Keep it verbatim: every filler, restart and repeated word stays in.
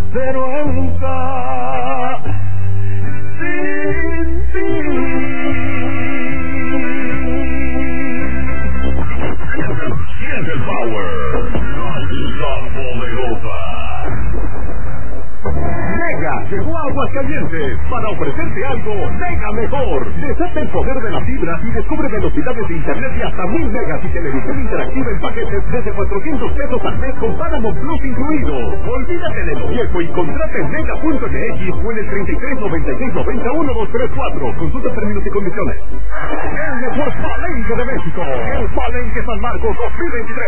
pero nunca sin ti. Siente el power, la poderosa. Mega llegó a Aguascalientes para ofrecerte algo mega mejor. Desata el poder de la fibra y descubre velocidades de internet de hasta mil megas y televisión interactiva en paquetes desde cuatrocientos pesos al mes con Paramount Plus incluido. Olvídate de lo viejo y contrata en mega punto m x o en el treinta y tres noventa y seis noventa uno dos tres cuatro. Consulta términos y condiciones. El mejor palenque de México. El Palenque San Marcos dos mil veintitrés.